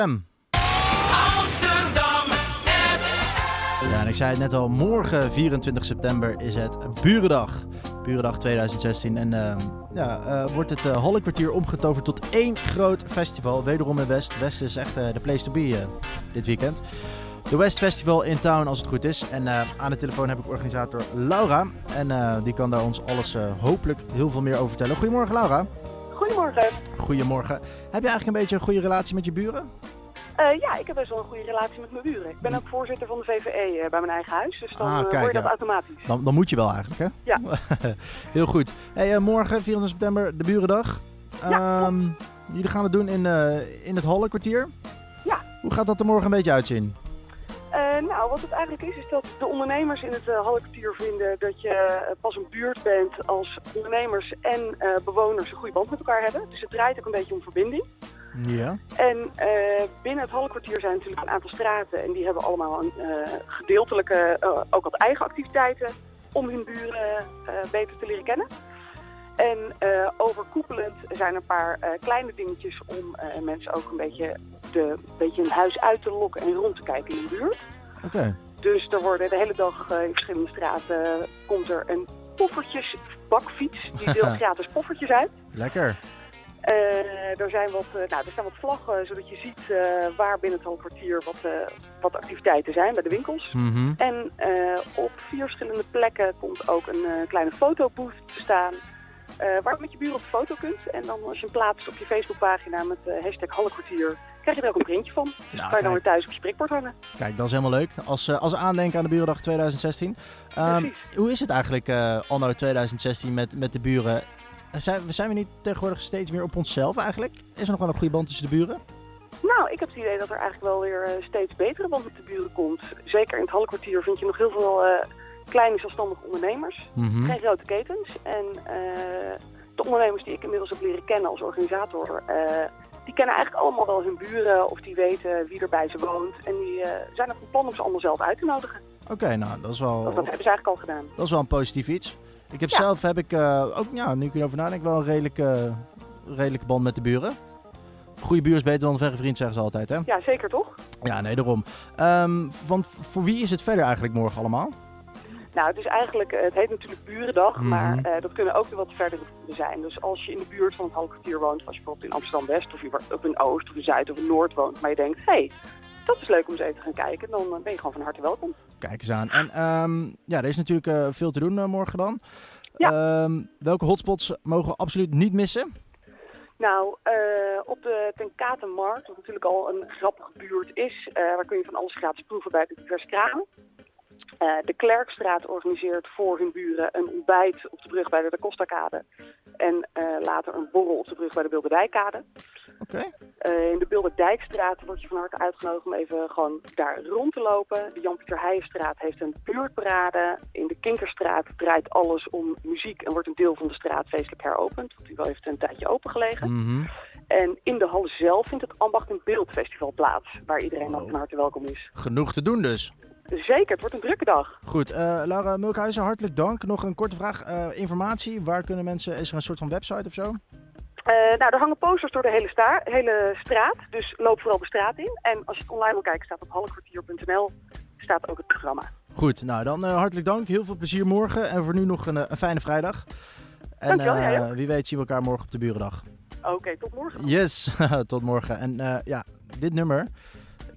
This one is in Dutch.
Amsterdam FM. Ja, en ik zei het net al, morgen 24 september is het Burendag. Burendag 2016. En wordt het Hallenkwartier omgetoverd tot één groot festival. Wederom in West. West is echt de place to be dit weekend. De West Festival in Town, als het goed is. En aan de telefoon heb ik organisator Laura. En die kan daar ons alles hopelijk heel veel meer over vertellen. Goedemorgen, Laura. Goedemorgen. Goedemorgen. Heb je eigenlijk een beetje een goede relatie met je buren? Ja, ik heb best wel een goede relatie met mijn buren. Ik ben ook voorzitter van de VVE bij mijn eigen huis, dus dan hoor je dat automatisch. Dan moet je wel eigenlijk, hè? Ja. Heel goed. Hey, morgen, 24 september, de Burendag. Jullie gaan het doen in het Hallenkwartier. Ja. Hoe gaat dat er morgen een beetje uitzien? Nou, wat het eigenlijk is dat de ondernemers in het Hallenkwartier vinden dat je pas een buurt bent als ondernemers en bewoners een goede band met elkaar hebben. Dus het draait ook een beetje om verbinding. Ja. En binnen het Hallenkwartier zijn natuurlijk een aantal straten en die hebben allemaal een gedeeltelijke, ook wat eigen activiteiten om hun buren beter te leren kennen. En overkoepelend zijn er een paar kleine dingetjes om mensen ook een beetje een huis uit te lokken en rond te kijken in de buurt. Oké. Dus er worden de hele dag in verschillende straten komt er een poffertjesbakfiets. Die deelt gratis poffertjes uit. Lekker. Er staan wat vlaggen, zodat je ziet waar binnen het Hallenkwartier wat activiteiten zijn bij de winkels. Mm-hmm. En op 4 verschillende plekken komt ook een kleine fotobooth te staan. Waar je met je buren op de foto kunt. En dan als je hem plaatst op je Facebookpagina met hashtag Hallenkwartier, krijg je er ook een printje van. Dus kan je dan weer thuis op je prikbord hangen. Kijk, dat is helemaal leuk. Als aandenken aan de Burendag 2016. Hoe is het eigenlijk anno 2016 met de buren? Zijn we niet tegenwoordig steeds meer op onszelf eigenlijk? Is er nog wel een goede band tussen de buren? Nou, ik heb het idee dat er eigenlijk wel weer steeds betere band met de buren komt. Zeker in het Hallenkwartier vind je nog heel veel kleine zelfstandige ondernemers. Mm-hmm. Geen grote ketens. En de ondernemers die ik inmiddels heb leren kennen als organisator, die kennen eigenlijk allemaal wel hun buren of die weten wie er bij ze woont. En die zijn er van plan om ze allemaal zelf uit te nodigen. Oké, nou dat is wel... Dat hebben ze eigenlijk al gedaan. Dat is wel een positief iets. Ik heb zelf, nu ik erover nadenk, wel een redelijke band met de buren. Goede buur is beter dan een verre vriend, zeggen ze altijd, hè? Ja, zeker toch? Ja, nee, daarom. Want voor wie is het verder eigenlijk morgen allemaal? Nou, het is eigenlijk, het heet natuurlijk Burendag, Mm-hmm. maar dat kunnen ook weer wat verdere buren zijn. Dus als je in de buurt van het Hallenkwartier woont, als je bijvoorbeeld in Amsterdam-West of in Oost of in Zuid of in Noord woont, maar je denkt, hey, dat is leuk om eens even te gaan kijken, dan ben je gewoon van harte welkom. Kijk eens aan. En er is natuurlijk veel te doen morgen dan. Ja. Welke hotspots mogen we absoluut niet missen? Nou, op de Ten Katenmarkt, wat natuurlijk al een grappige buurt is, waar kun je van alles gratis proeven bij de diverse kramen. De Klerkstraat organiseert voor hun buren een ontbijt op de brug bij de Da Costa-kade. En later een borrel op de brug bij de Bilderdijkkade. Oké. In de Bilderdijkstraat word je van harte uitgenodigd om even gewoon daar rond te lopen. De Jan-Pieter Heijenstraat heeft een buurtparade. In de Kinkerstraat draait alles om muziek en wordt een deel van de straat feestelijk heropend. Want die wel heeft een tijdje opengelegen. Mm-hmm. En in de Halle zelf vindt het Ambacht en Beeldfestival plaats, waar iedereen dan van harte welkom is. Genoeg te doen dus. Zeker, het wordt een drukke dag. Goed, Laura Mulkhuizen, hartelijk dank. Nog een korte vraag. Informatie, waar kunnen mensen... Is er een soort van website of zo? Er hangen posters door de hele straat, dus loop vooral de straat in. En als je het online wil kijken, staat op hallenkwartier.nl, staat ook het programma. Goed, nou dan hartelijk dank. Heel veel plezier morgen. En voor nu nog een fijne vrijdag. En Dankjewel, jij ook. wie weet zien we elkaar morgen op de Burendag. Oké, tot morgen. Yes, tot morgen. En dit nummer...